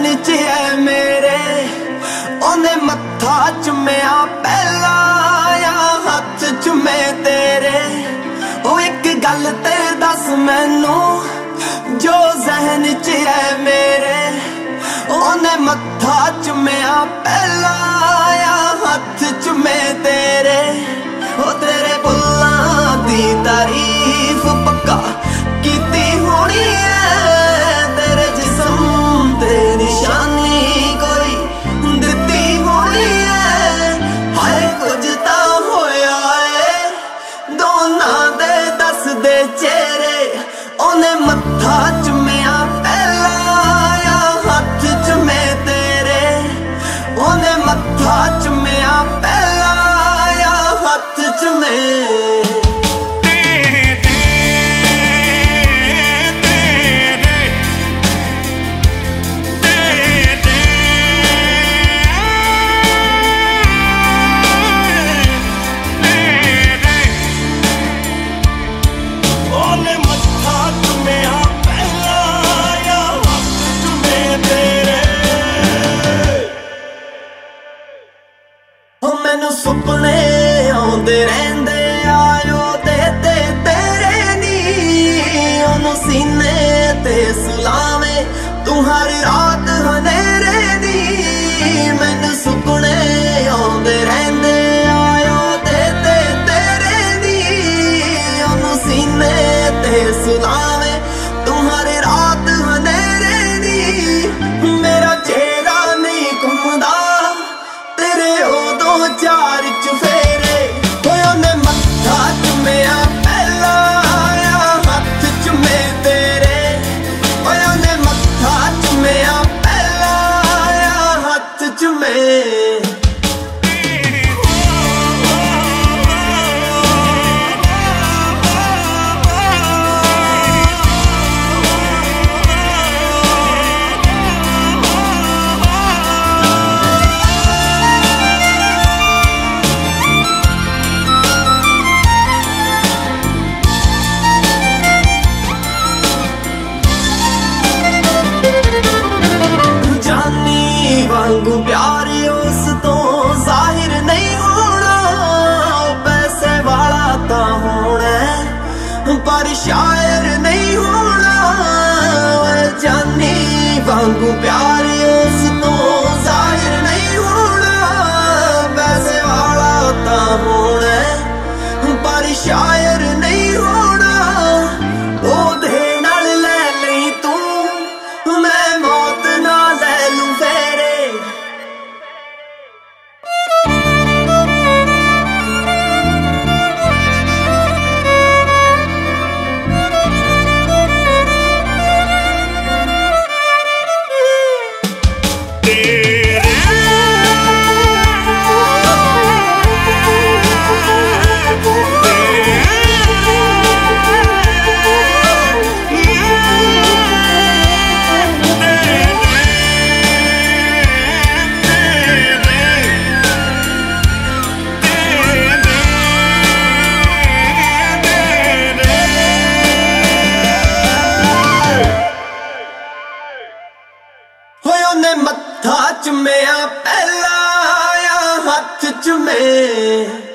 च है मेरे, ओने मत्था चुम्या पहला या हथ चुमे तेरे। ओ एक गल ते दस मैनू जो जहन च है मेरे, ओने मत्था चुम्या पहला या हथ चुमे तेरे। ओ तेरे बुल्लां दी तारीफ पक्का कीती होनी है, तेरे जिस्म ते निशानी कोई दित्ती होनी है। हाय कुछ तां होया है दोनां दे दस दे चेहरे, ओने मत्था चुम्या पहला या हथ चुमे तेरे। ओने मत्था चुम्या पहला या हथ चुमे। मैनू सुपने आउंदे रहिंदे आयो ते तेरे नी, ओनू सीने ते सुलावे तू हर रात हनेरे दी। मैनू सुपने आउंदे रहिंदे आयो ते तेरे नी, ओनू सीने ते सुलावे तू हर रात हनेरे दी। मेरा चेहरा नहीं घुमदा तेरे उदों चार चुफेरे, ओने मत्था चुम्या पहला या हथ चुमे तेरे। ओने मत्था चुम्या पहला या हथ चुमे। वांगू प्यार उस तो जाहिर नहीं होना, पैसे वाला ता होना पर शायर नहीं होना। जानी वांगू प्यार उस तो जाहिर नहीं होना, पैसे वाला ता होना पर शायर नहीं होना। ओदे नाल ले लई तू मैं मौत ना ले लूं फेरे। ओने मत्था चुम्या पहला या हथ चुमे।